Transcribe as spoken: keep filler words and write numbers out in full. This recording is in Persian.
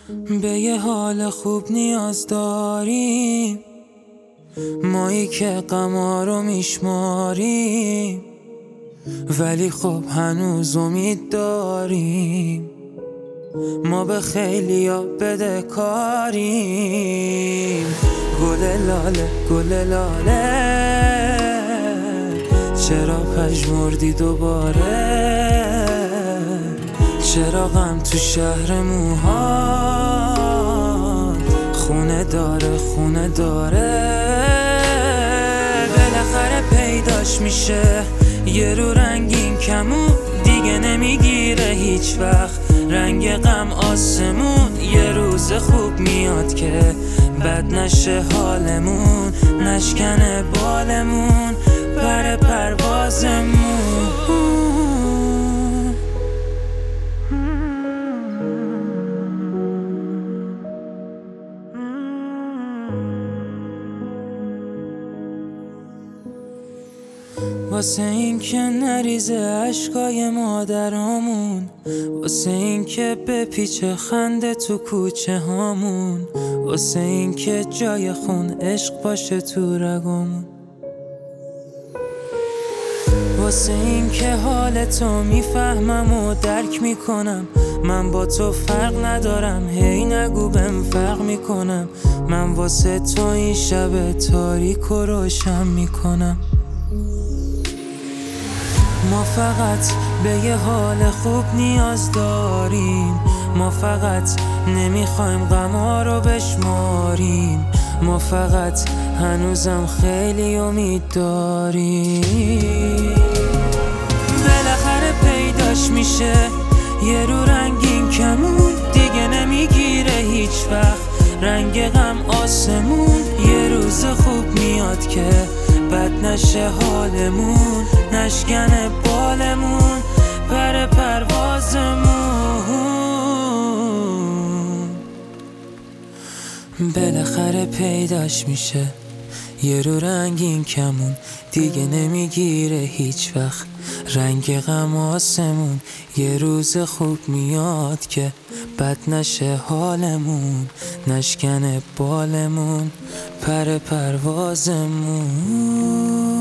به یه حال خوب نیاز داریم، مایی که غما رو میشماریم، ولی خب هنوز امید داریم. ما به خیلیا بده کاریم. گل لاله گل لاله چرا پژمردی دوباره؟ چرا غم تو شهر موهات خونه داره خونه داره؟ بالاخره پیداش میشه یه رو رنگین کمون، دیگه نمیگیره هیچ وقت رنگ غم آسمون. یه روز خوب میاد که بد نشه حالمون، نشکنه بالمون پر پروازمون. واسه این که نریزه عشقای مادرامون، واسه این که بپیچه خنده تو کوچه هامون، واسه این که جای خون عشق باشه تو رگامون، واسه این که حال تو میفهمم و درک میکنم. من با تو فرق ندارم، هی نگو بهم فرق میکنم. من واسه تو این شب تاریک و روشن میکنم. ما فقط به یه حال خوب نیاز داریم، ما فقط نمیخوایم غما رو بشماریم، ما فقط هنوزم خیلی امید داریم. بالاخره پیداش میشه یه رو رنگین کمون، دیگه نمیگیره هیچ وقت رنگ غم آسمون. یه روز خوب میاد که بد نشه حالمون، نشکنه بالمون پر پروازمون. بالاخره پیداش میشه یه رو رنگین کمون، دیگه نمیگیره هیچ وقت رنگ غم آسمون. یه روز خوب میاد که بد نشه حالمون، نشکنه بالمون پر پروازمون.